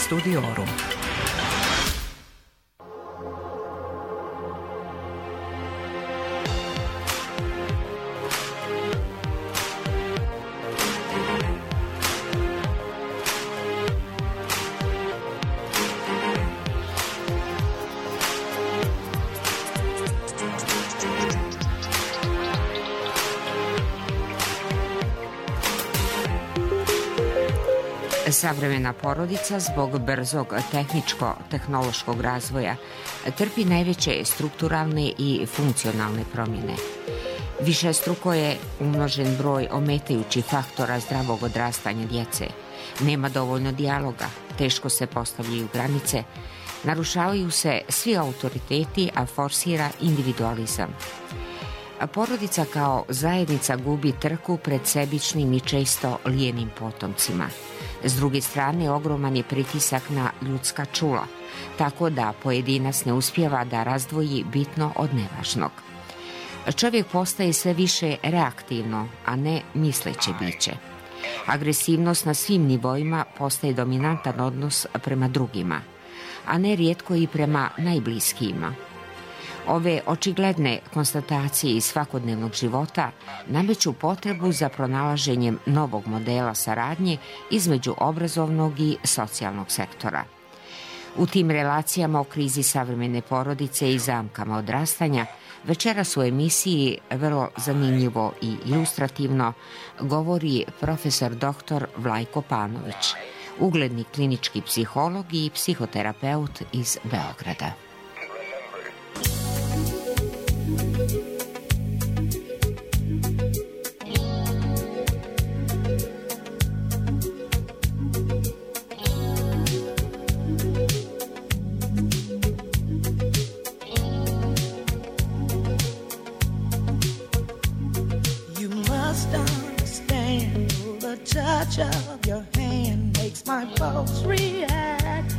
Studiorum. Savremena porodica zbog brzog tehničko-tehnološkog razvoja trpi najveće strukturalne i funkcionalne promjene. Višestruko je umnožen broj ometajućih faktora zdravog odrastanja djece. Nema dovoljno dijaloga, teško se postavljaju granice, narušavaju se svi autoriteti, a forsira individualizam. Porodica kao zajednica gubi trku pred sebičnim i često lijenim potomcima. S druge strane, ogroman je pritisak na ljudska čula, tako da pojedinac ne uspijeva da razdvoji bitno od nevažnog. Čovjek postaje sve više reaktivno, a ne misleće biće. Agresivnost na svim nivoima postaje dominantan odnos prema drugima, a ne rijetko i prema najbliskijima. Ove očigledne konstatacije iz svakodnevnog života nameću potrebu za pronalaženjem novog modela saradnje između obrazovnog i socijalnog sektora. U tim relacijama o krizi savremene porodice i zamkama odrastanja večeras u emisiji vrlo zanimljivo i ilustrativno govori profesor dr. Vlajko Panović, ugledni klinički psiholog i psihoterapeut iz Beograda. Touch of your hand makes my pulse react.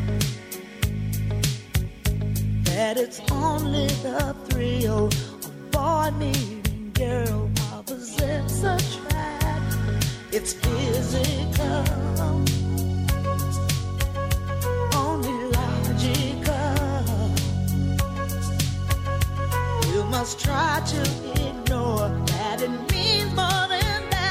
That it's only the thrill of boy meeting girl opposites attract. It's physical, only logical. You must try to ignore that it means more than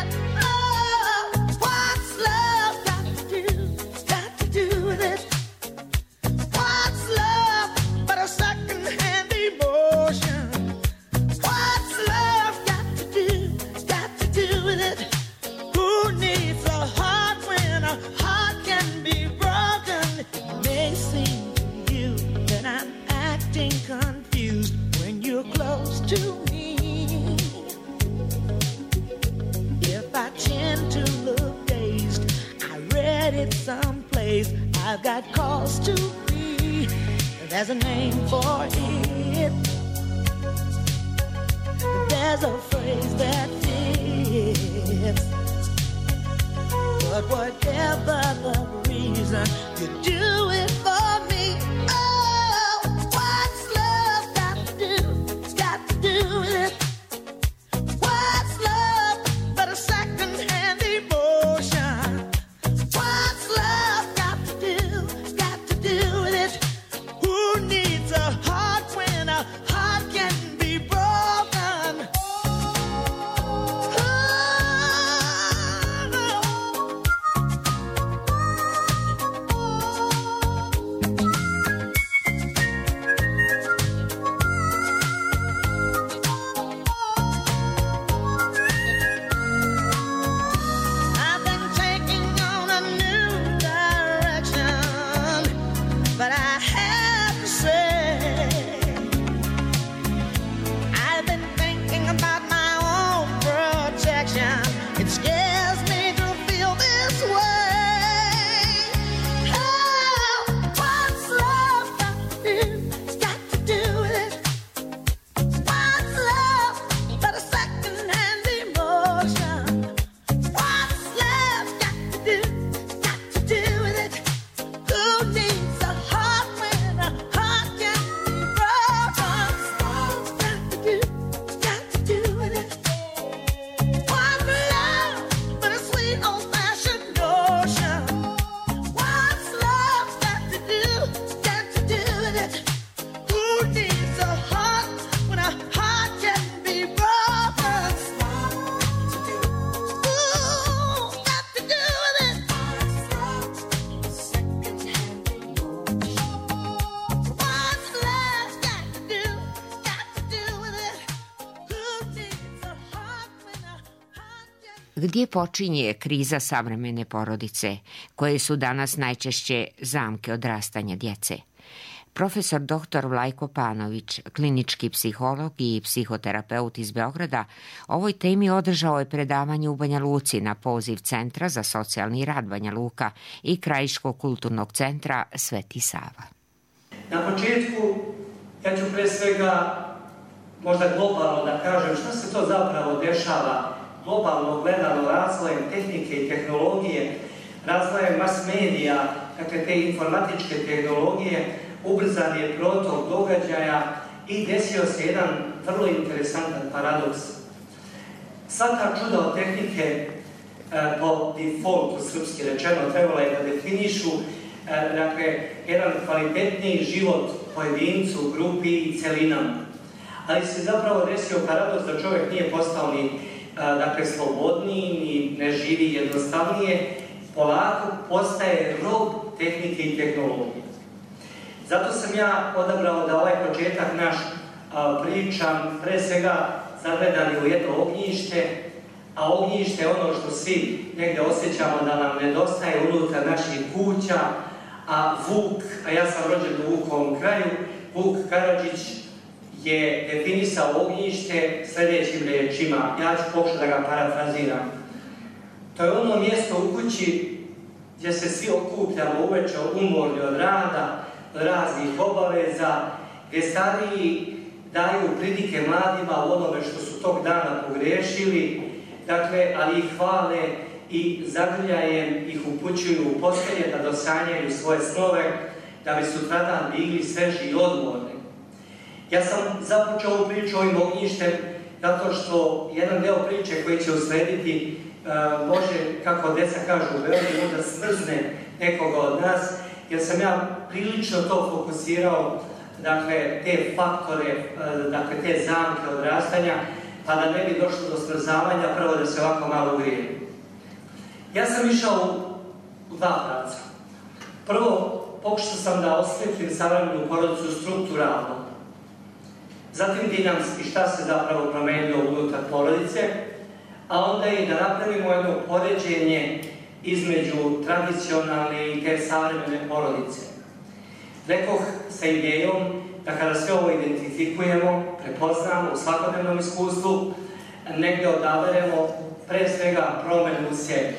I've got cause to be. There's a name for it. There's a phrase that fits. But whatever the reason, you do it for me. Oh, what's love got to do? It's got to do with it. What's love but a second-hand emotion? What's love got to do with it? Who needs a heart when a heart can be broken? Oh, Gdje počinje kriza savremene porodice, koje su danas najčešće zamke odrastanja djece? Profesor dr. Vlajko Panović, klinički psiholog i psihoterapeut iz Beograda, ovoj temi održao je predavanje u Banja Luci na poziv Centra za socijalni rad Banja Luka i Krajiškog kulturnog centra Sveti Sava. Na početku, ja ću pre svega možda globalno da kažem šta se to zapravo dešava globalno gledano razvojem tehnike i tehnologije, razvojem mas medija, dakle te informatičke tehnologije, ubrzan je protok događaja i desio se jedan vrlo interesantan paradoks. Svaka čuda od tehnike po defaultu, srpski rečeno, trebalo je da definišu dakle, jedan kvalitetniji život pojedincu, grupi i celinama. Ali se zapravo desio paradoks da čovjek nije postao ni dakle, slobodniji, ni ne živi jednostavnije, polako postaje rob tehnike i tehnologije. Zato sam ja odabrao da ovaj početak naš pričam pre svega zagledani u jedno ognjište, a ognjište je ono što svi negdje osjećamo da nam nedostaje unutar naših kuća, a Vuk, a ja sam rođen u Vukovom kraju, Vuk Karadžić je definisao ognjište sljedećim riječima. Ja ću pokušati da ga parafraziram. To je ono mjesto u kući gdje se svi okupljamo uveče umorni od rada, od raznih obaveza, gdje stariji daju pridike mladima u onome što su tog dana pogriješili, dakle, ali ih hvale i zagrljajem ih upućuju u postelje da dosanjaju svoje snove, da bi sutradan bili sveži i odmorni. Ja sam započeo ovu priču ovim ognjištem zato što jedan deo priče koji će uslediti može, kako deca kažu u Beogradu, možda smrzne nekoga od nas, jer sam ja prilično to fokusirao, dakle, te faktore, dakle, te zamke odrastanja, pa da ne bi došlo do smrzavanja, prvo da se ovako malo ugrijem. Ja sam išao u dva pravca. Prvo, pokušao sam da osvetlim savremenu porodicu strukturalno, zatim dinamski, šta se zapravo promenilo unutar porodice, a onda i da napravimo jedno poređenje između tradicionalne i te savremene porodice. Rekoh sa idejom da kada sve ovo identifikujemo, prepoznamo u svakodnevnom iskustvu, negdje odaberemo pre svega promenu u sebi.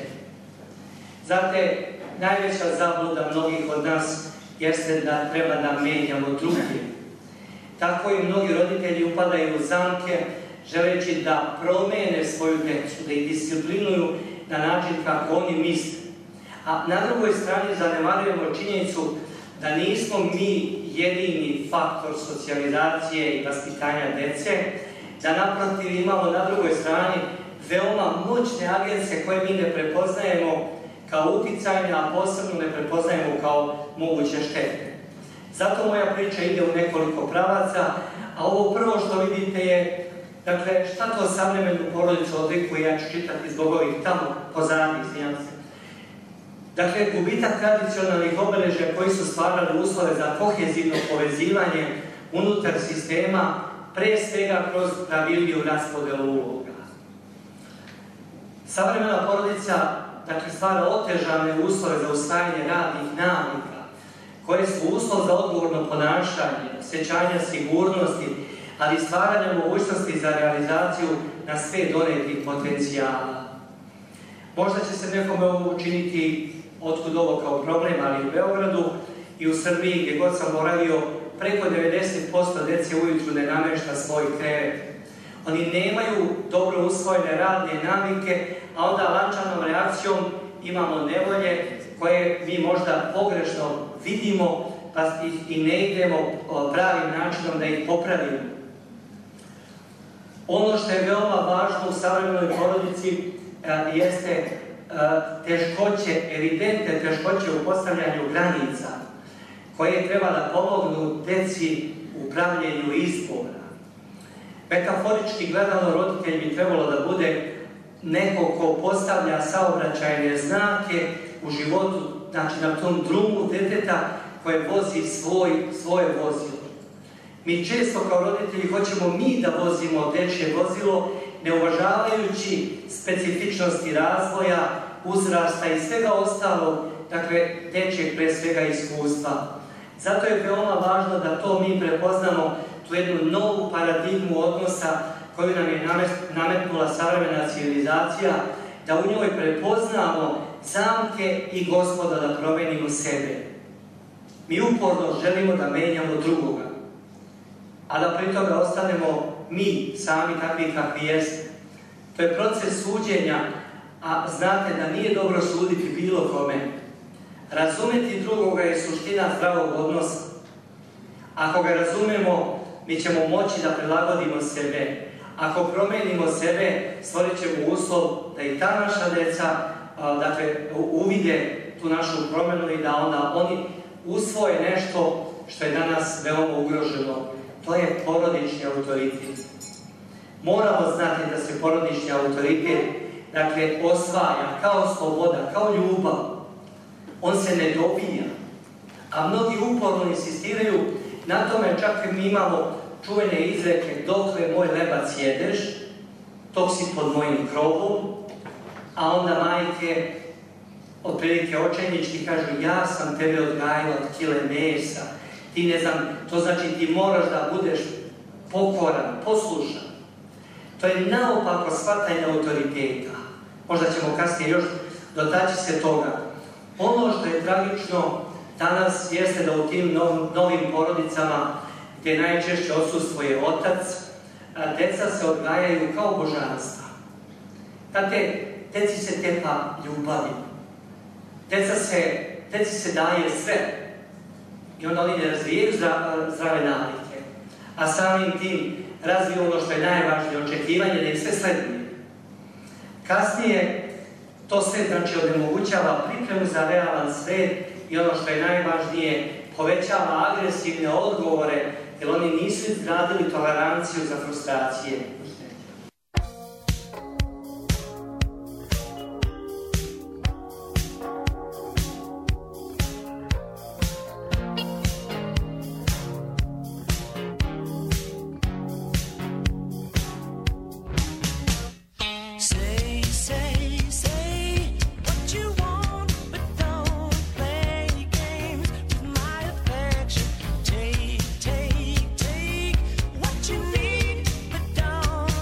Znate, najveća zabluda mnogih od nas jeste da treba da menjamo druge. Tako i mnogi roditelji upadaju u zamke želeći da promene svoju djecu, da ih disciplinuju na način kako oni misle. A na drugoj strani zanemarujemo činjenicu da nismo mi jedini faktor socijalizacije i vaspitanja djece, da naprotiv imamo na drugoj strani veoma moćne agencije koje mi ne prepoznajemo kao uticajne, a posebno ne prepoznajemo kao moguće štete. Zato moja priča ide u nekoliko pravaca, a ovo prvo što vidite je, dakle, šta to savremenu porodicu odlikuje, ja ću čitati zbog ovih tamo pozadnjih, izvinjam se. Dakle, gubitak tradicionalnih obeležja koji su stvarali uslove za kohezivno povezivanje unutar sistema, pre svega kroz pravilniju raspodelu uloga. Savremena porodica, dakle, stvara otežane uslove za usvajanje radnih navika, koje su uslov za odgovorno ponašanje, osjećanja sigurnosti, ali i stvaranja mogućnosti za realizaciju na sve donetih potencijala. Možda će se nekome ovo učiniti otkud ovo kao problem, ali u Beogradu i u Srbiji, gdje god sam boravio, preko 90% djece ujutru ne namešta svoj krevet. Oni nemaju dobro usvojene radne navike, a onda lančanom reakcijom imamo nevolje koje mi možda pogrešno vidimo, pa ih i ne idemo pravim načinom da ih popravimo. Ono što je veoma važno u savremenoj porodici jeste teškoće, evidentne teškoće u postavljanju granica, koje treba da pomognu deci u pravljenju izbora. Metaforički gledano, roditelj bi trebalo da bude neko ko postavlja saobraćajne znake u životu, znači na tom drumu deteta koje vozi svoje vozilo. Mi često kao roditelji hoćemo mi da vozimo dečje vozilo ne uvažavajući specifičnosti razvoja, uzrasta i svega ostalog, dakle, dečjeg pre svega iskustva. Zato je veoma važno da to mi prepoznamo, tu jednu novu paradigmu odnosa koju nam je nametnula savremena civilizacija, da u njoj prepoznamo zamke i Gospoda da promenimo sebe. Mi uporno želimo da menjamo drugoga, a da pri toga ostanemo mi sami takvi kakvi jeste. To je proces suđenja, a znate da nije dobro suditi bilo kome. Razumeti drugoga je suština zdravog odnosa. Ako ga razumemo, mi ćemo moći da prilagodimo sebe. Ako promenimo sebe, stvorit ćemo uslov da i ta naša deca uvide tu našu promenu i da onda oni usvoje nešto što je danas veoma ugroženo. To je porodični autoritet. Moramo znati da se porodični autoritet osvaja kao sloboda, kao ljubav. On se ne dobija. A mnogi uporno insistiraju na tome, čak mi imamo čuvene izreke: dokle moj lebac jedeš, tok si pod mojim krovom, a onda majke otprilike očajnički kažu: ja sam tebe odgajala od kile mesa, ti ne znam, to znači ti moraš da budeš pokoran, poslušan. To je naopako shvatanje autoriteta. Možda ćemo kasnije još dotaći se toga. Ono što je tragično danas jeste da u tim novim porodicama, gdje najčešće odsustvuje otac, deca se odgajaju kao božanstva. Znate, deci se tepa ljubavi. Deci se daje sve. I onda oni ne razvijaju zdrave navike. A samim tim razviju ono što je najvažnije, očekivanje da im sve sleduje. Kasnije to sve onemogućava pripremu za realan svet i ono što je najvažnije, povećava agresivne odgovore, jer oni nisu izgradili toleranciju za frustracije. Take what you need, but don't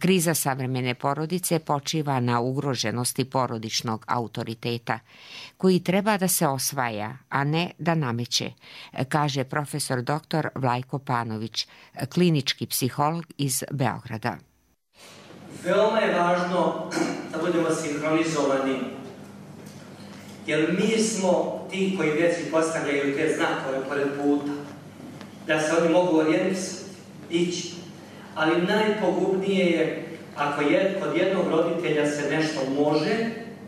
Kriza savremene porodice počiva na ugroženosti porodičnog autoriteta, koji treba da se osvaja, a ne da nameće, kaže profesor dr. Vlajko Panović, klinički psiholog iz Beograda. Veoma je važno da budemo sinhronizovani, jer mi smo ti koji djeci postavljaju te znakove pored puta, da se oni mogu orijentisati, ići. Ali najpogubnije je ako kod jednog roditelja se nešto može,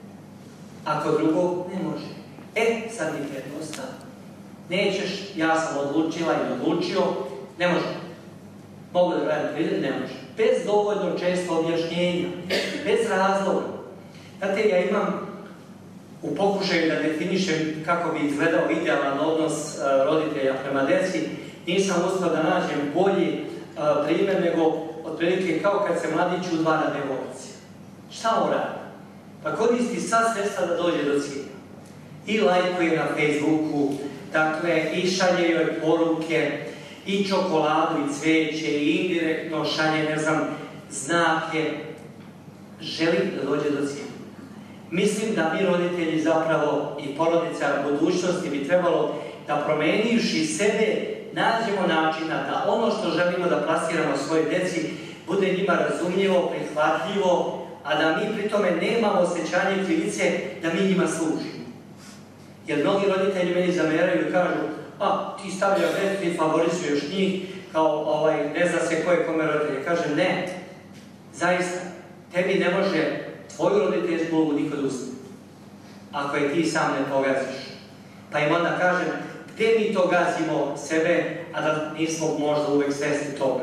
a kod drugog ne može. Sad mi je dosta. Nećeš, ja sam odlučila i odlučio, ne može. Mogu da radim prilike, ne može. Bez dovoljno često objašnjenja, bez razloga. Znate, ja imam u pokušaju da definišem kako bi izgledao idealan odnos roditelja prema djeci, nisam uspio da nađem bolji primjer nego otprilike kao kad se mladić udvara devojci. Šta on radi? Pa koristi sva sredstva da dođe do cilja. I lajkuje na Facebooku, dakle, i šalje joj poruke, i čokoladu, i cveće, i indirektno šalje, ne znam, znake. Želi da dođe do cilja. Mislim da mi roditelji zapravo i porodica budućnosti bi trebalo da promenivši sebe nađemo načina da ono što želimo da plasiramo svojoj djeci bude njima razumljivo, prihvatljivo, a da mi pri tome nemamo osjećanje krivice da mi njima služimo. Jer mnogi roditelji meni zameraju i kažu ti stavljaš djecu i favorizuješ njih kao ne zna se ko je kome roditelje. Kažem ne, zaista, tebi ne može tvoju roditeljsku ulogu niko da uzme, ako je ti sam ne pogaziš. Pa im onda kažem, gdje mi to gazimo sebe, a da nismo možda uvek svesni toga.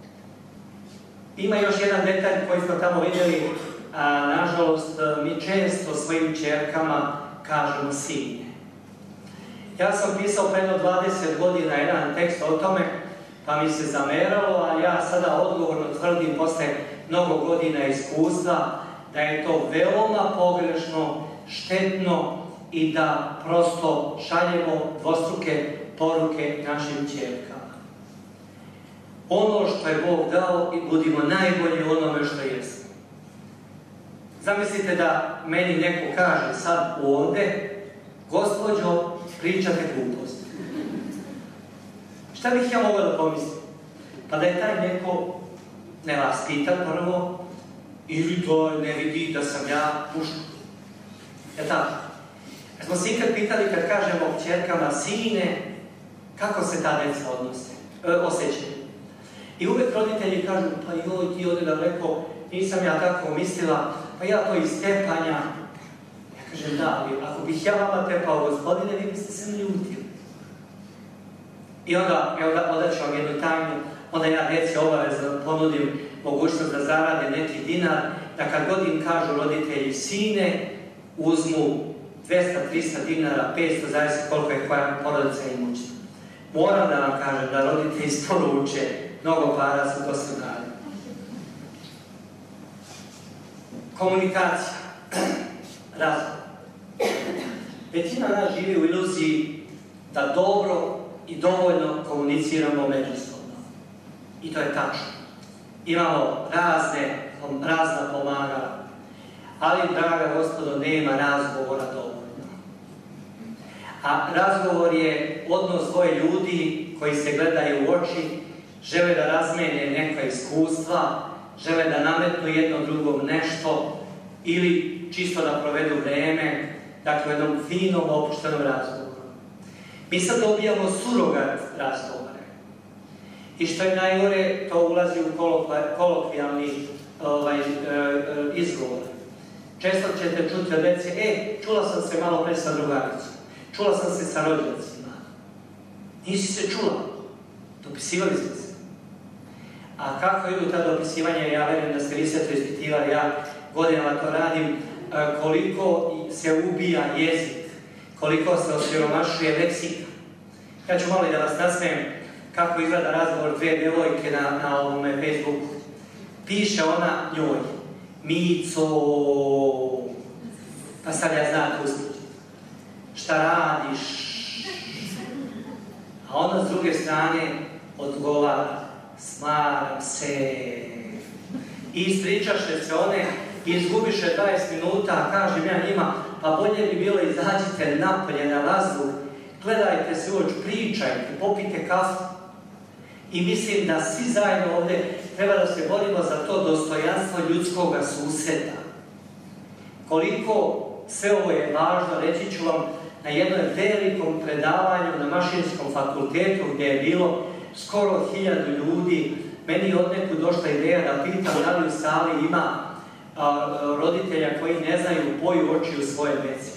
Ima još jedan detalj koji smo tamo vidjeli, a nažalost mi često svojim ćerkama kažemo sine. Ja sam pisao predno 20 godina jedan tekst o tome, pa mi se zameralo, a ja sada odgovorno tvrdim posle mnogo godina iskustva da je to veoma pogrešno, štetno i da prosto šaljemo dvostruke poruke našim ćerkama. Ono što je Bog dao i budimo najbolji u onome što jesmo. Zamislite da meni neko kaže sad ovde, gospođo, pričate gluposti. Šta bih ja mogla da pomislim? Pa da je taj neko nevaspitan prvo, ili to ne vidi da sam ja muško. Je tako? Smo se ikad pitali kad kažemo ćerkama sine, kako se ta djeca osjećaju. I uvek roditelji kažu, pa joj, ti ovdje da rekao, nisam ja tako mislila, pa ja to iz tepanja. Ja kažem, da, ali ako bih ja vama tepao, gospodine, vi biste se ljutili. I onda ću vam jednu tajnu, onda ja djeci obavezno ponudim mogućnost da zarade neki dinar, da kad god im kažu roditelji sine, uzmu 200, 300 dinara, 500, zavisi koliko je koja porodica imućna. Moram da vam kažem da roditelji isporuče mnogo para za to se radi. Komunikacija. Razgovor. Većina nas živi u iluziji da dobro i dovoljno komuniciramo međusobno. I to je tačno. Imamo razna pomagala. Ali, draga gospodo, nema razgovora dovoljno. A razgovor je odnos dvoje ljudi koji se gledaju u oči, žele da razmene neka iskustva, žele da nametnu jedno drugom nešto ili čisto da provedu vreme, dakle u jednom finom, opuštenom razgovoru. Mi sad dobijamo surogat razgovore. I što je najgore, to ulazi u kolokvijalni izgovor. Često ćete čuti od djece, čula sam se malo pre sa drugaricom, čula sam se sa rođacima. Nisi se čula, dopisivali ste se. A kako idu ta dopisivanja, ja verujem da ste vi sve to ispitivali, ja godinama to radim, koliko se ubija jezik, koliko se osiromašuje leksika. Ja ću malo i da vas nasmejem kako izgleda razgovor dve devojke na ovome Facebooku. Piše ona njoj, Mico, pa stavlja znak usput. Šta radiš? A ona s druge strane odgovara, smaram se. i ispričaše se one i izgubiše 20 minuta, a kažem ja njima, pa bolje bi bilo izađite napolje na vazduh, gledajte se u oči, pričajte, popite kafu. I mislim da svi zajedno ovdje treba da se borimo za to dostojanstvo ljudskog susreta. Koliko sve ovo je važno, reći ću vam na jednom velikom predavanju na Mašinskom fakultetu gdje je bilo skoro 1000 ljudi. Meni je odnekud došla ideja da pitam da li u sali ima roditelja koji ne znaju boju očiju svoje djece.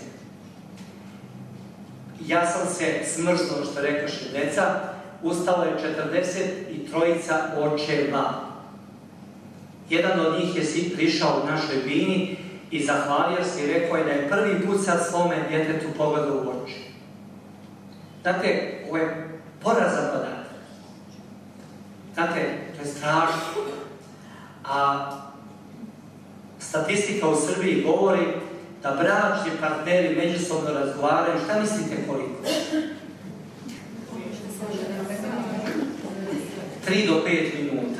Ja sam se smrznuo, što rekaše deca, ustalo je 43 očeva. Jedan od njih je prišao u našoj bini i zahvalio se i rekao je da je prvi put sad svome djetetu pogledao u oči. Znate, ovo je porazan podatak. Znate, to je strašno. A statistika u Srbiji govori da bračni partneri međusobno razgovaraju. Šta mislite koliko? 3 do 5 minuta.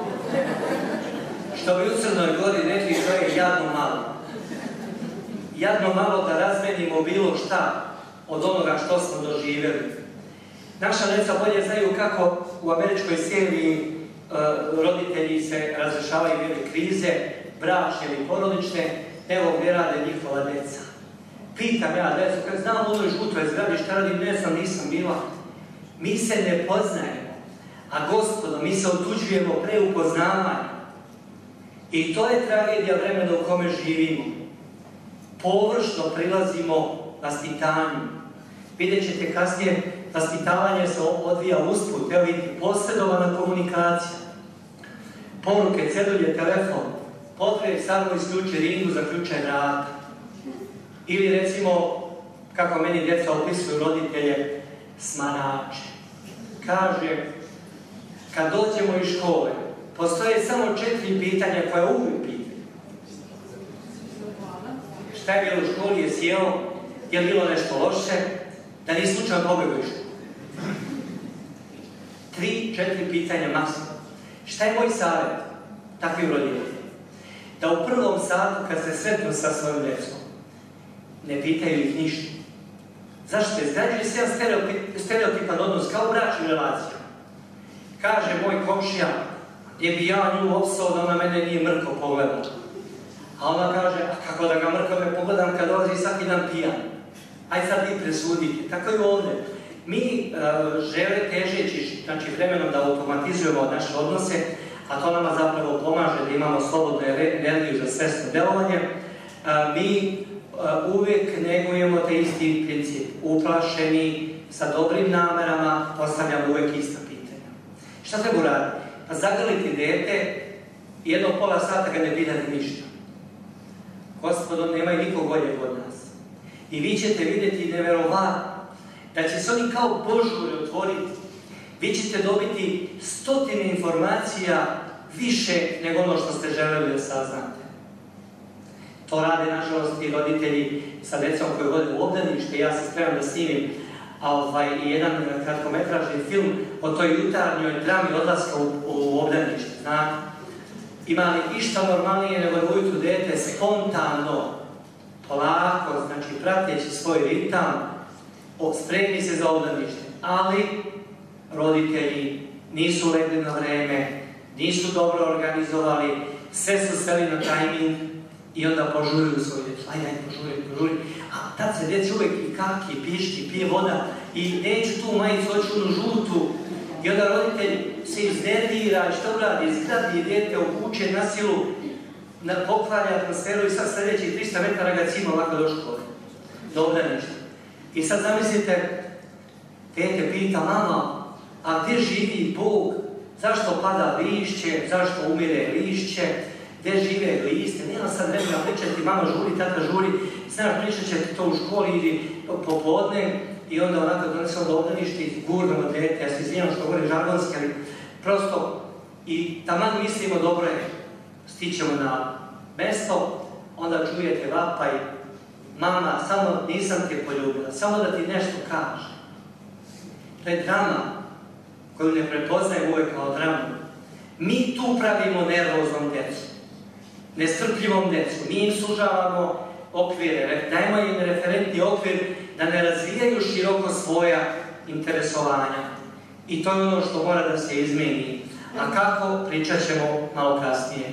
Što bi u Crnoj Gori rekli, to je jadno malo. Jadno malo da razmenimo bilo šta od onoga što smo doživjeli. Naša djeca bolje znaju kako u američkoj seriji roditelji se razrešavaju bile krize, bračne ili porodične, evo gdje rade njihova djeca. Pitam ja djecu, kad znam u onoj žutoj zgradi šta radim, ne znam, nisam bila. Mi se ne poznajemo, a gospodo, mi se otuđujemo pre upoznavanja. I to je tragedija vremena u kome živimo. Površno prilazimo vaspitanju. Vidjet ćete kasnije, vaspitavanje se odvija usput, evo vidite, posredovana komunikacija. Poruke, cedulje, telefon, potrebe samo isključi ringu, zaključaj vrata. Ili recimo, kako meni djeca opisuju roditelje, smarače. Kaže, kad dođemo iz škole, postoje samo 4 pitanja koja uvijek pitaju. Šta je bilo u školi, je sjeo, je li bilo nešto loše, da nisi slučajno pobegao iz škole. 3-4 pitanja maksimalno. Šta je moj savjet takvim roditeljima? Da u prvom satu, kad se sretnu sa svojom djecom, ne pitaju ih ništa. Zašto? Izgrađuje se jedan stereotipan odnos kao u bračnim relacijama. Kaže moj komšija, gdje bi ja nju opsao da ona mene nije mrko pogledala. A ona kaže, a kako da ga mrko me pogledam kad dolazi svaki dan pijan. Ajde sad vi presudite. Tako i ovdje. Mi žele težeći, znači vremenom da automatizujemo naše odnose, a to nama zapravo pomaže da imamo slobodnu energiju za svesno delovanje. Mi uvijek negujemo te isti princip. Uplašeni, sa dobrim namerama, postavljamo uvijek ista pitanja. Šta treba uraditi? Pa zagrliti dete, jedno pola sata ga ne pitati ništa. Gospodo, nema i nikog boljeg od nas. I vi ćete vidjeti neverovatno da će se oni kao požuri otvoriti. Vi ćete dobiti 100 informacija više nego ono što ste želeli da saznate. To rade, nažalost, i roditelji sa decom koji vode u obdanište. Ja se spremam da snimim jedan kratkometražni film o toj jutarnjoj drami odlaska u obdanište. Znate, ima li išta normalnije nego da ujutru dete spontano, polako, znači prateći svoj ritam, spremni se za obdanište. Ali roditelji nisu legli na vreme, nisu dobro organizovali, sve su sveli na tajming i onda požuruju svoju djecu. Ajde, požuri. A tad se djeca uvijek i kaki, piški, pije voda i neću tu majicu, hoću onu žutu. I onda roditelj se iznervira i što uradi? Zgradi djete, obuče na silu, pokvari atmosferu i sad sljedećih 300 metara ga cima ovako do škole. Do obdaništa. I sad zamislite, dete pita mama, a gdje živi Bog? Zašto pada lišće? Zašto umire lišće? Gdje žive liste? Nema sad vremena pričati, mama žuri, tata žuri, znaš, pričat ćete to u školi ili popodne i onda onako donesemo do obdanište i gurnemo dete. Ja se izvinjam što govorim žargonski, ali prosto i taman mislimo dobro je, stićemo na mesto, onda čujete vapaj, mama, samo nisam te poljubila, samo da ti nešto kaže. To je drama koju ne prepoznajem uvijek kao dramu. Mi tu pravimo nervoznom djecu. nestrpljivom djecu. Mi im sužavamo okvire, dajmo im referentni okvir da ne razvijaju široko svoja interesovanja. I to je ono što mora da se izmeni. A kako, pričat ćemo malo kasnije.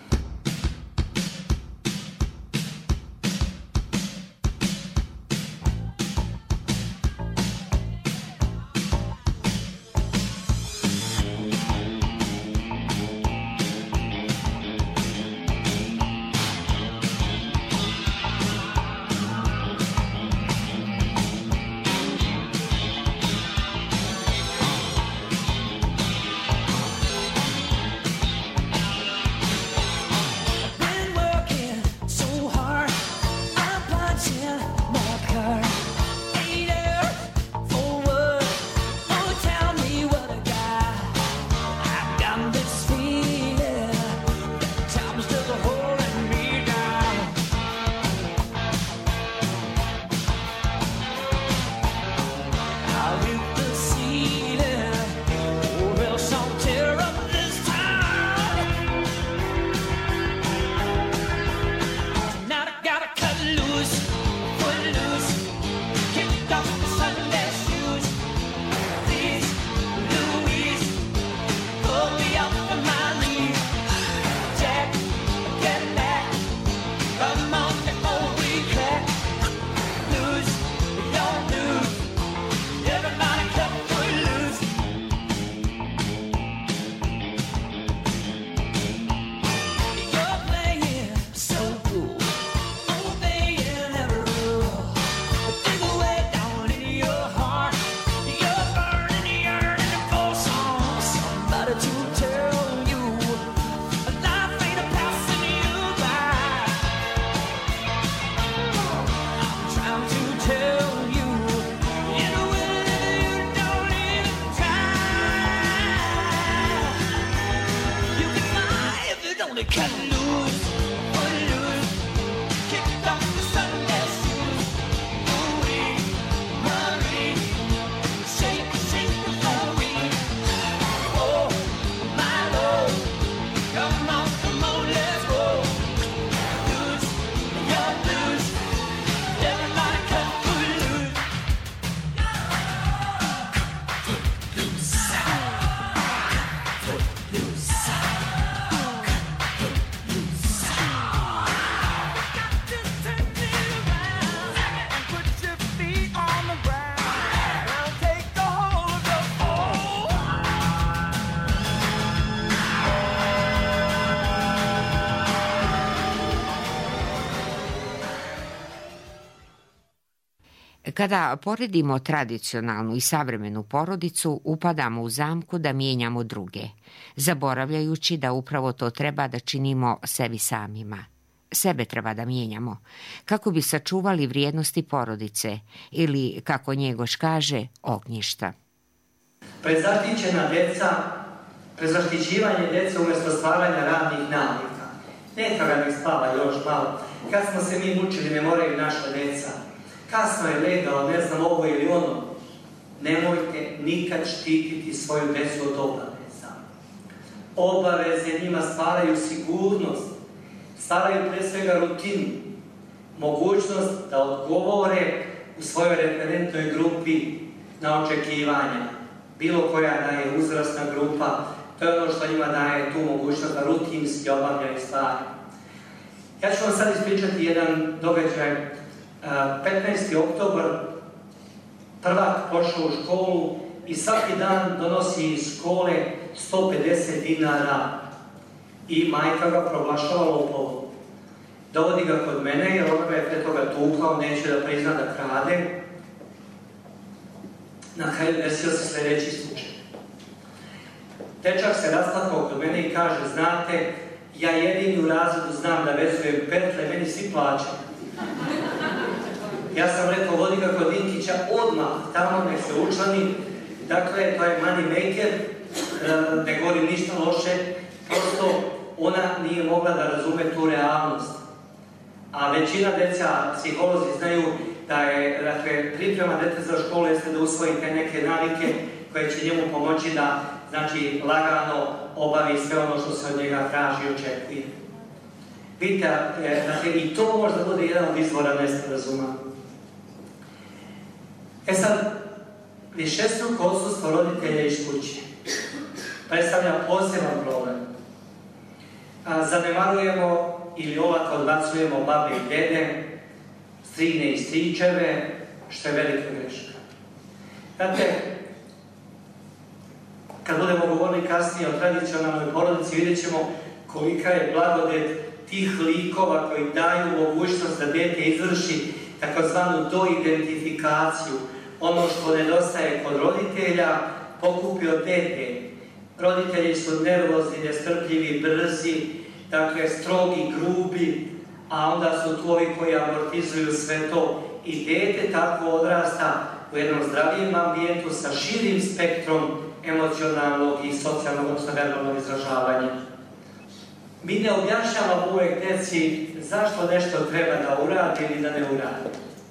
Kada poredimo tradicionalnu i savremenu porodicu, upadamo u zamku da mijenjamo druge, zaboravljajući da upravo to treba da činimo sebi samima. Sebe treba da mijenjamo, kako bi sačuvali vrijednosti porodice ili, kako Njegoš kaže, ognjišta. Prezaštićena djeca, prezaštićivanje djece umjesto stvaranja radnih navika. Neka ga mi spava još malo. Kad smo se mi mučili, ne moraju naša djeca. Kasno je legao, ne znam ovo ili ono. Nemojte nikad štititi svoju djecu od obaveza. Obaveze njima stvaraju sigurnost, stvaraju pre svega rutinu, mogućnost da odgovore u svojoj referentnoj grupi na očekivanja. Bilo koja da je uzrasna grupa, to je ono što njima daje tu mogućnost da rutinski obavljaju stvari. Ja ću vam sad ispričati jedan događaj. 15. oktobar, prvak pošao u školu i svaki dan donosi iz škole 150 dinara i majka ga proglašava lopovom. Dovodi ga kod mene jer ona ga je pre toga tukla, neće da prizna da krade. Na kraju desio se sljedeći slučaj. Dečak se rasplakao kod mene i kaže, znate, ja jedini u razredu znam da vezujem petle, meni svi plaćaju. Ja sam rekao, vodi ga kod Dinkića odmah, tamo nek se učlani. Dakle, to je money maker, ne govorim ništa loše, prosto ona nije mogla da razume tu realnost. A većina djeca, psiholozi znaju da je, dakle, priprema djece za školu jeste da usvojite neke navike koje će njemu pomoći da, znači, lagano obavi sve ono što se od njega traži i očekuje. Vidite, dakle, i to možda bude jedan od izvora nesporazuma. Sad, višestruko odsustvo roditelja iz kuće predstavlja poseban problem. Zanemarujemo ili olako odbacujemo babe i dede, strine i stričeve, što je velika greška. Znate, kad budemo govorili kasnije o tradicionalnoj porodici, vidjet ćemo kolika je blagodet tih likova koji daju mogućnost da dete izvrši takozvanu doidentifikaciju. Ono što nedostaje kod roditelja pokupi od dete. Roditelji su nervozni, nestrpljivi, brzi, dakle strogi, grubi, a onda su tu ovi koji amortizuju sve to. I dete tako odrasta u jednom zdravijem ambijentu sa širim spektrom emocionalnog i socijalnog, odnosno verbalnog izražavanja. Mi ne objašnjavamo uvek deci zašto nešto treba da uradi ili da ne uradi.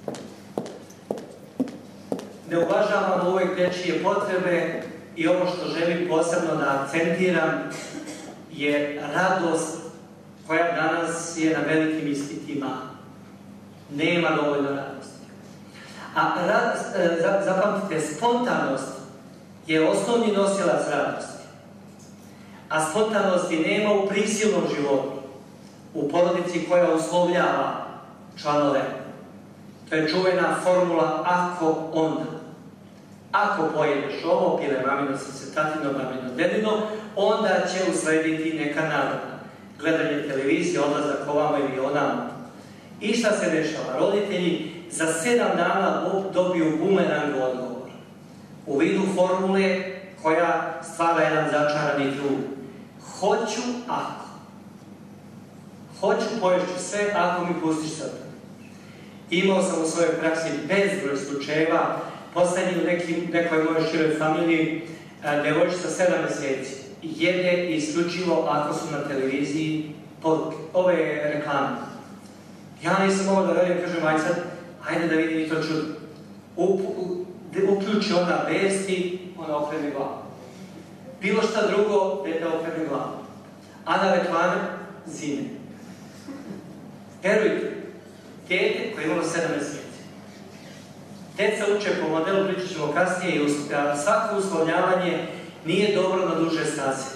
Ne uvažavamo uvek dečije potrebe i ovo što želim posebno da akcentiram je radost koja danas je na velikim ispitima. Nema dovoljno radosti. A zapamtite, spontanost je osnovni nosilac radosti. A spontanosti nema u prisilnom životu, u porodici koja uslovljava članove. To je čuvena formula ako onda. Ako pojedeš ovo, pile mamino srce, tatino, mamino dedino, onda će uslediti neka nagrada. Gledanje televizije, odlazak ovamo ili onamo. I šta se dešava? Roditelji za 7 dana dobiju bumerang odgovor. U vidu formule koja stvara jedan začarani krug. Hoću ako. Hoću, poješću sve ako mi pustiš srce. Imao sam u svojoj praksi bezbroj slučajeva, poslednji u nekoj mojoj široj familiji, devojčica 7 meseci. Jede isključivo ako su na televiziji poruke, ove reklame. Ja nisam mogao da radim, kažem, ajde da vidim i to čudo. Uključi ona vesti, ona okrene glavu. Bilo šta drugo, dete okrene glavu. A na reklame, zime. Verujte, dete koje je imalo 7 meseci. Deca uče po modelu, pričat ćemo kasnije, i svako uslovljavanje nije dobro na duže staze.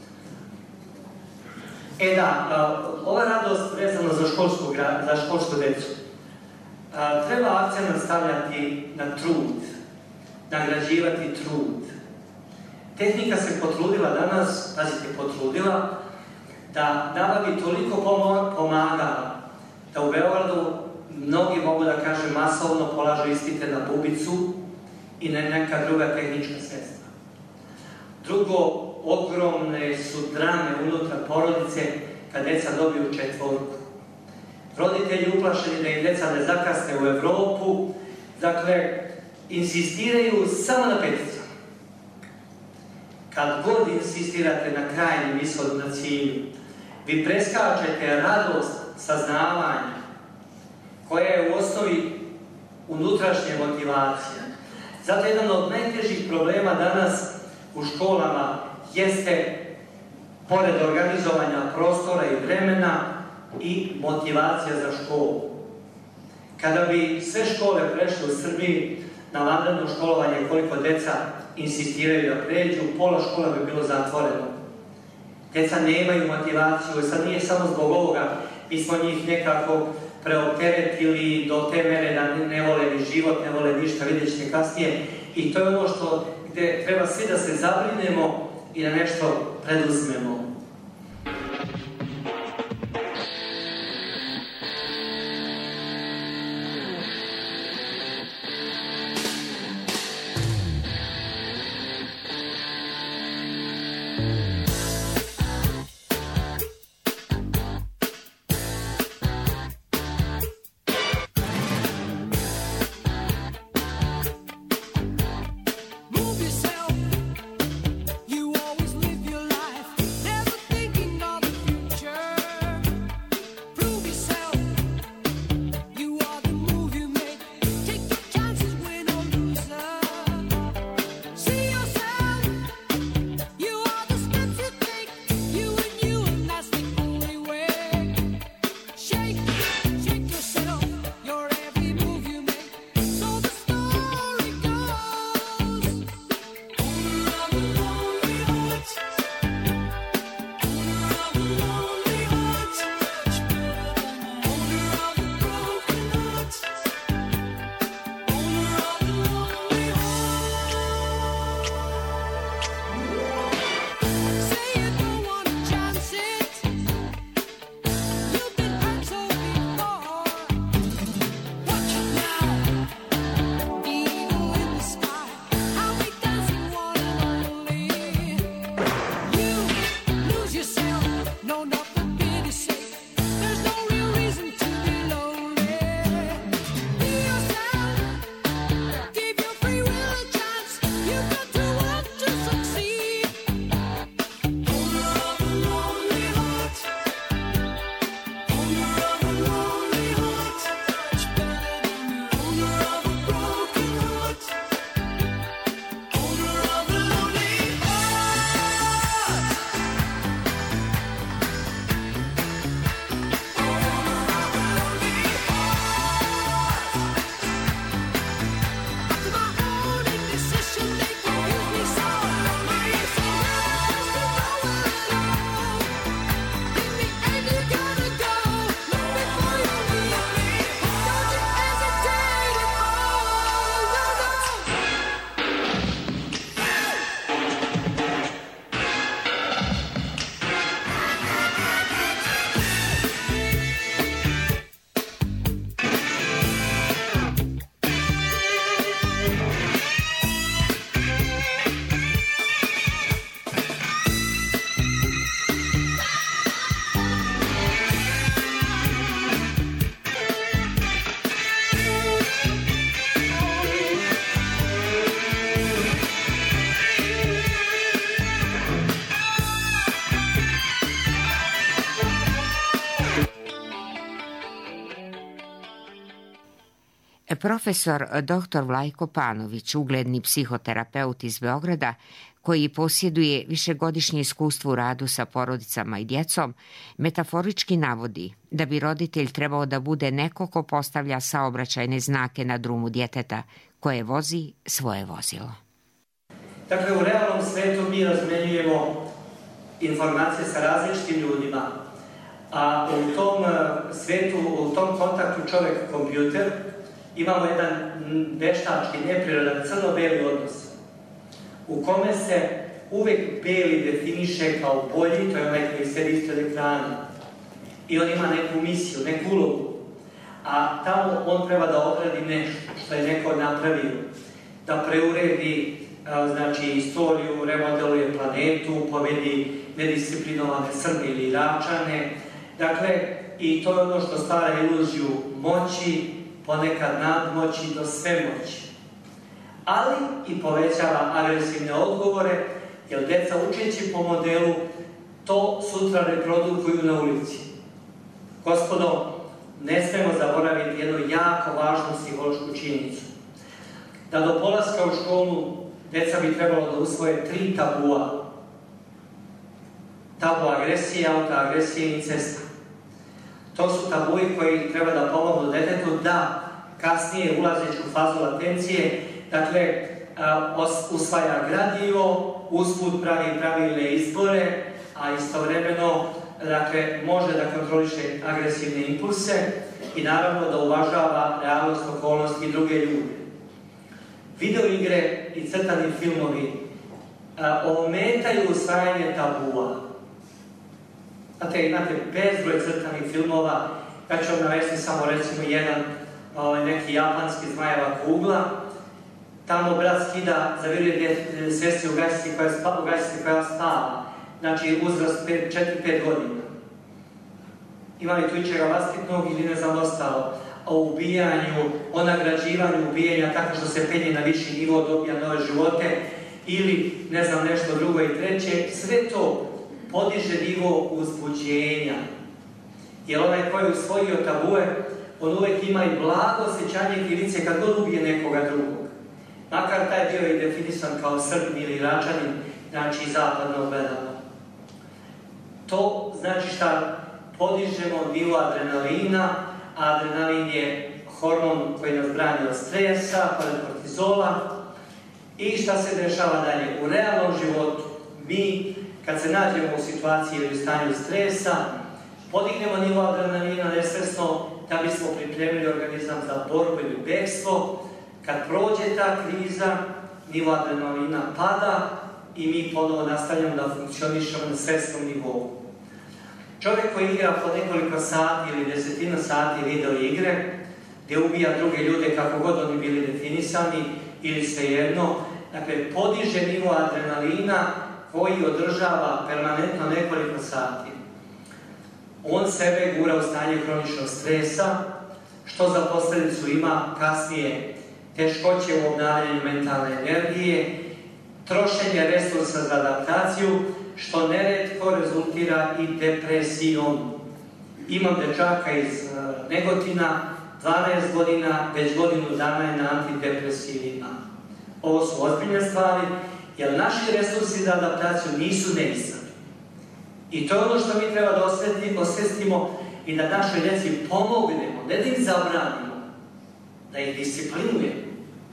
Ova radost vezana za školsku decu. Treba akcent stavljati na trud, nagrađivati trud. Tehnika se potrudila danas, pazite, potrudila, da nabavi toliko pomagala, da u Beogradu mnogi, mogu da kažem, masovno polažu ispite na bubicu i na neka druga tehnička sredstva. Drugo, ogromne su drame unutar porodice kad deca dobiju 4. Roditelji uplašeni da im deca ne zakasne u Evropu, dakle, insistiraju samo na 5. Kad god insistirate na krajnjem ishodu, na cilju, vi preskačete radost saznavanja, koja je u osnovi unutrašnja motivacija. Zato jedan od najtežih problema danas u školama jeste, pored organizovanja prostora i vremena, i motivacija za školu. Kada bi sve škole prešle u Srbiji na vanredno školovanje, koliko deca insistiraju da pređu, pola škola bi bilo zatvoreno. Deca nemaju motivaciju, sad nije samo zbog ovoga, mi smo njih nekako preopteretili do te mere da ne vole ni život, ne vole ništa, vidjet ćete kasnije. I to je ono gde treba svi da se zabrinemo i da nešto preduzmemo. Move yourself, you always live your life. Profesor dr. Vlajko Panović, ugledni psihoterapeut iz Beograda, koji posjeduje višegodišnje iskustvo u radu sa porodicama i djecom, metaforički navodi da bi roditelj trebao da bude neko ko postavlja saobraćajne znake na drumu djeteta koje vozi svoje vozilo. Dakle, u realnom svetu mi razmenjujemo informacije sa različitim ljudima, a u tom svetu, u tom kontaktu čovjek-kompjuter imamo jedan veštački, neprirodan, crno-beli odnos, u kome se uvijek beli definiše kao bolji, to je onaj koji sedi ispred ekrana. I on ima neku misiju, neku ulogu. A tamo on treba da odradi nešto što je neko napravio. Da preuredi istoriju, remodeluje planetu, pobedi nedisciplinovane Srbe ili Iračane. Dakle, i to je ono što stvara iluziju moći, ponekad nadmoći do svemoći. Ali i povećava agresivne odgovore, jer djeca učeći po modelu to sutra reprodukuju na ulici. Gospodo, ne smemo zaboraviti jednu jako važnu psihološku činjenicu. Da do polaska u školu djeca bi trebalo da usvoje 3 tabua. Tabu agresije, autoagresije i incesta. To su tabuji koji treba da pomognu djetetu da kasnije ulazeći u fazu latencije, dakle, usvaja gradivo, usput pravi pravilne izbore, a istovremeno, dakle, može da kontroliše agresivne impulse i naravno da uvažava realnost, okolnosti i druge ljude. Video igre i crtani filmovi ometaju usvajanje tabua. Znate, imate bezbroj crtanih filmova, ja ću vam navesti samo recimo jedan, neki japanski Zmajeva kugla. Tamo brat skida, zaviruje sestri u gajsci koja spava, znači uzrast 4-5 godina. Ima li tu ičega vlastitnog ili ne znam ostalo? O ubijanju, o nagrađivanju ubijanja tako što se penje na viši nivo, dobija nove živote ili ne znam nešto drugo i treće, sve to podiže nivo uzbuđenja. Jer onaj koji je usvojio tabue, on uvijek ima i blago osjećanje krivice kad god ubije nekoga drugog. Makar taj bio i definisan kao Srbin ili Iračanin, znači zapadno gledano. To znači šta podižemo nivo adrenalina, a adrenalin je hormon koji nas brani od stresa, pored kortizola. I šta se dešava dalje? U realnom životu mi, kad se nađemo u situaciji ili u stanju stresa, podignemo nivo adrenalina nesvesno da bismo pripremili organizam za borbu ili bekstvo. Kad prođe ta kriza, nivo adrenalina pada i mi ponovo nastavljamo da funkcionišemo na svesnom nivou. Čovjek koji igra po nekoliko sati ili desetina sati video igre, gdje ubija druge ljude kako god oni bili definisani ili svejedno, dakle, podiže nivo adrenalina koji održava permanentno nekoliko sati. On sebe gura u stanje kroničnog stresa, što za posljedicu ima kasnije teškoće u obnavljanju mentalne energije, trošenje resursa za adaptaciju, što neretko rezultira i depresijom. Imam dečaka iz Negotina, 12 godina, već godinu dana je na antidepresivima. Ovo su ozbiljne stvari, jer naši resursi za adaptaciju nisu neispravni. I to je ono što mi treba da osvestimo i da našoj djeci pomognemo, ne da im zabranimo, da ih disciplinujemo.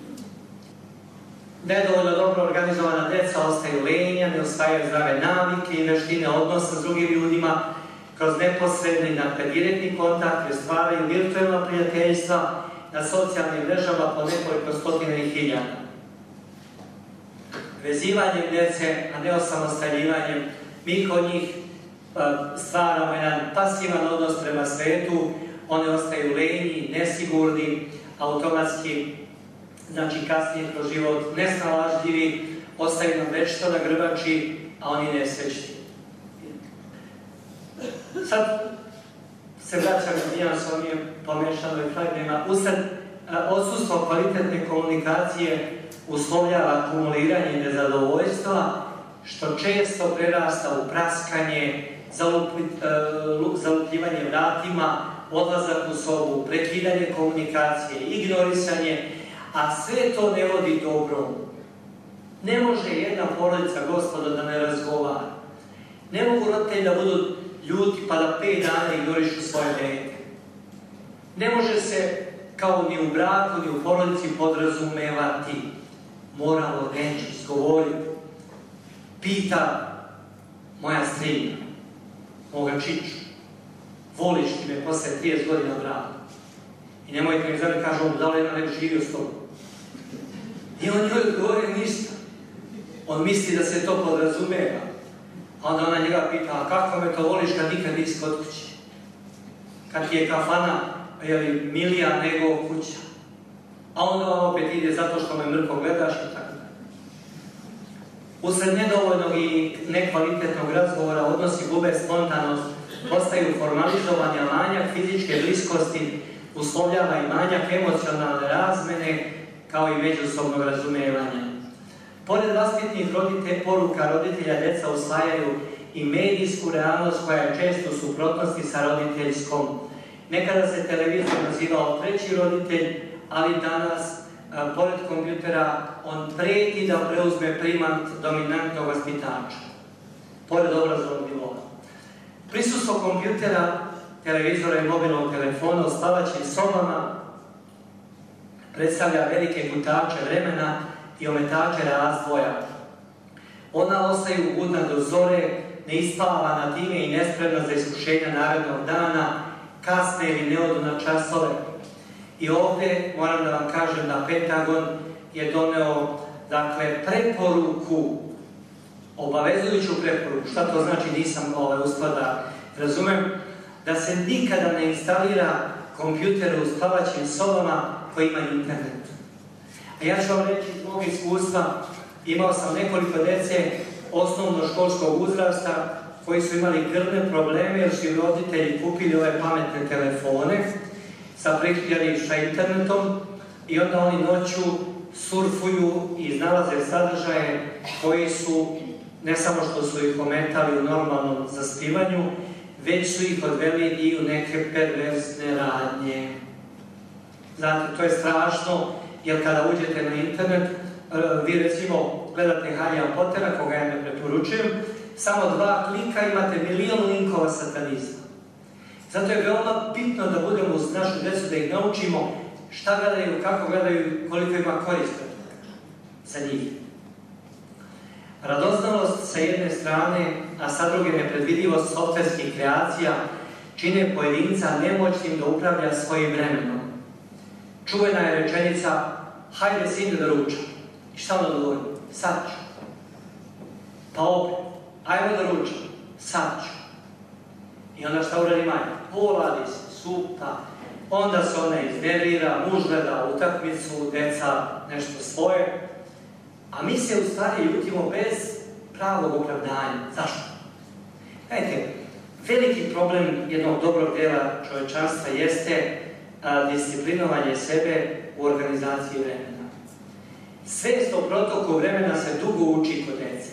Nedovoljno dobro organizovana djeca ostaju lenja, ne usvajaju zdrave navike i veštine odnosa s drugim ljudima, kroz neposredni, dakle direktni kontakt, stvaraju virtualna prijateljstva na socijalnim mrežama po nekoliko stotina i hiljada. Vezivanjem djece, a ne osamostaljivanjem, mi kod njih stvaramo jedan pasivan odnos prema svetu, one ostaju lenji, nesigurni, automatski, znači kasnije kroz život nesnalažljivi, ostaju nam večito na grbači, a oni nesrećni. Sad se vraćam na s ovim pomešanoj fragmenima. Usred odsustvo kvalitetne komunikacije uslovljava akumuliranje nezadovoljstva, što često prerasta u praskanje, zalupljivanje vratima, odlazak u sobu, prekidanje komunikacije, ignorisanje, a sve to ne vodi dobrom. Ne može jedna porodica, gospodo, da ne razgovara. Ne mogu roditelji da budu ljuti pa da 5 dana ignorišu svoje dete. Ne može se, kao ni u braku, ni u porodici, podrazumevati. Moramo reći, izgovoriti. Pita moja strina, moga čiču, voliš ti me posle 30 godina braka? I nemojte mi zove, kaže on, da li jedna ne bi živio s tobom? I on njoj odgovorio ništa. On misli da se to podrazumeva. A onda ona njega pita, a kako me to voliš kad nikad nisi kod kuće? Kad ti je kafana, milija nego kuća. A onda on opet ide zato što me mrko gledaš i tako. Usred nedovoljnog i nekvalitetnog razgovora odnosi gube spontanost, postaju formalizovanja, manjak fizičke bliskosti, uslovljava i manjak emocionalne razmene, kao i međusobnog razumevanja. Pored vaspitnih poruka roditelja, deca usvajaju i medijsku realnost koja je često u suprotnosti sa roditeljskom. Nekada se televizor nazivao treći roditelj, ali danas, pored kompjutera, on preti da preuzme primat dominantnog vaspitača, pored obrazovnog nivoa. Prisustvo kompjutera, televizora i mobilnog telefona u spavaćim sobama predstavlja velike gutače vremena i ometače razvoja. Ona ostaju budna do zore, neispavana time i nespremna za iskušenja narednog dana, kasne ili ne odu na časove. I ovdje moram da vam kažem da Pentagon je doneo, preporuku, obavezujuću preporuku. Šta to znači, nisam uspio da razumem, da se nikada ne instalira kompjuter u spavaćim sobama koji imaju internet. A ja ću vam reći iz mog iskustva, imao sam nekoliko dece osnovnoškolskog uzrasta koji su imali krvne probleme jer su im roditelji kupili ove pametne telefone sa priključenim sa internetom i onda oni noću surfuju i iznalaze sadržaje koji su, ne samo što su ih ometali u normalnom zaspivanju, već su ih odveli i u neke perverzne radnje. Znate, to je strašno, jer kada uđete na internet, vi recimo gledate Harryja Pottera, koga ja ne preporučujem, samo 2 klika imate milion linkova satanizma. Zato je veoma bitno da budemo uz našu decu, da ih naučimo šta gledaju, kako gledaju, koliko ima koriste za njih. Radoznalost sa jedne strane, a sa druge nepredvidivost softverskih kreacija čine pojedinca nemoćnim da upravlja svojim vremenom. Čuvena je rečenica, hajde sine da ručam. I šta ono govori? Sad ću. Pa opet, ajmo da ručam. Sad ću. I onda šta uradi majka? Poladi se, supa. Onda se ona iznervira, muž gleda utakmicu, deca nešto svoje. A mi se u stvari ljutimo bez pravog opravdanja. Zašto? Gledajte, veliki problem jednog dobrog dela čovječanstva jeste disciplinovanje sebe u organizaciji vremena. Svest o protoku vremena se dugo uči kod dece.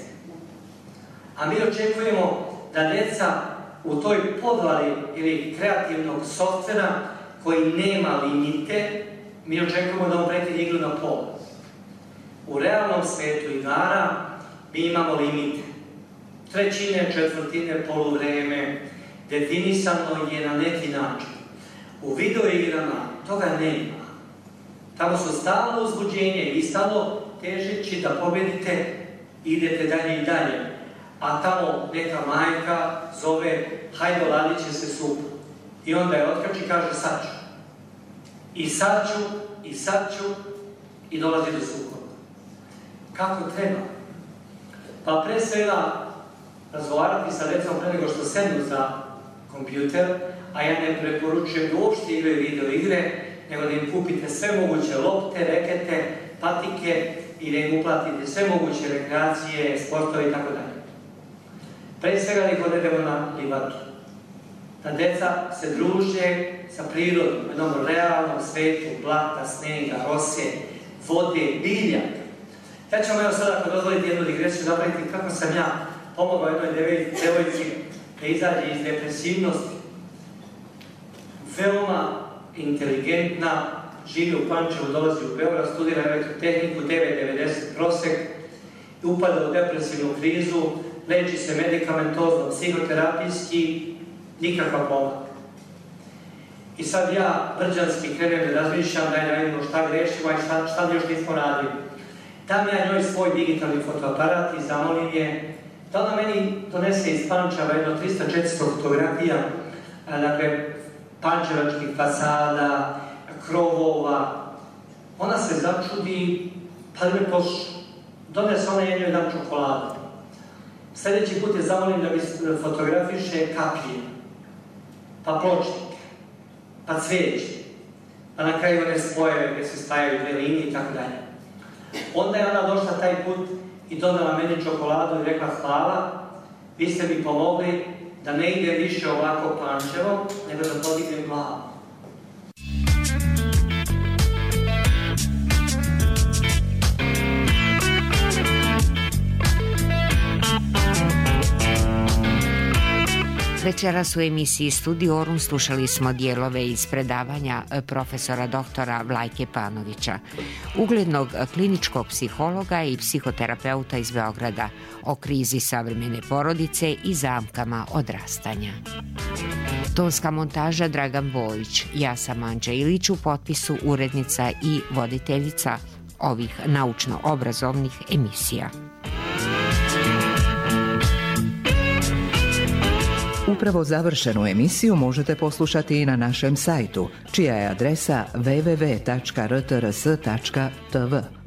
A mi očekujemo da deca u toj podvali ili kreativnog softvera koji nema limite, mi očekujemo da on prekine igru na pola. U realnom svetu igara mi imamo limite. Trećine, četvrtine, poluvreme, definisano je na neki način. U video igrama toga nema. Tamo su stalno uzbuđenje i stalno težeći da pobedite, idete dalje i dalje. A tamo neka majka zove, hajde oladit će se supu. I onda je otkači i kaže sad ću. I sad ću, i sad ću, i dolazi do sukoba. Kako treba? Pa pre svega razgovarati sa decom pre nego što sednu za kompjuter, a ja ne preporučujem da uopšte igraju video igre, nego da im kupite sve moguće lopte, rekete, patike i da im uplatite sve moguće rekreacije, sportove itd. Pre svega da ih odvedemo na livadu. Da deca se druže sa prirodom, u jednom realnom svetu, blata, snega, rose, vode, biljaka. Ja ću vam evo sada, ako dozvolite jednu digresiju, napraviti kako sam ja pomogao jednoj devojci da izađe iz depresivnosti. veoma inteligentna, živi u Pančevu, dolazi u Beograd, studira elektrotehniku, 9,90 prosek, upada u depresivnu krizu, leči se medikamentozno, psihoterapijski, nikakva pomak. I sad ja brđanski krenem da razmišljam, daj da vidimo šta grešimo i šta još nismo radili. Dam ja njoj svoj digitalni fotoaparat i zamolim je da ona meni donese iz Pančeva jedno 300-400 fotografija, dakle, pančevačkih fasada, krovova. Ona se začudi, pa me donese ona jednu jedan čokoladu. Sljedeći put je zamolim da mi fotografiše kaplje, pa pločnik, pa cvijeće, pa na kraju one spojeve gdje se spajaju dve linije i tako dalje. Onda je ona došla taj put i donela meni čokoladu i rekla hvala, vi ste mi pomogli da ne ide više ovako Pančevo, nego da podignem glavu. Večeras u emisiji Studiorum slušali smo dijelove iz predavanja profesora doktora Vlajke Panovića, uglednog kliničkog psihologa i psihoterapeuta iz Beograda, o krizi savremene porodice i zamkama odrastanja. Tonska montaža Dragan Bojić, ja sam Anđa Ilić, u potpisu urednica i voditeljica ovih naučno-obrazovnih emisija. Upravo završenu emisiju možete poslušati i na našem sajtu, čija je adresa www.rtrs.tv.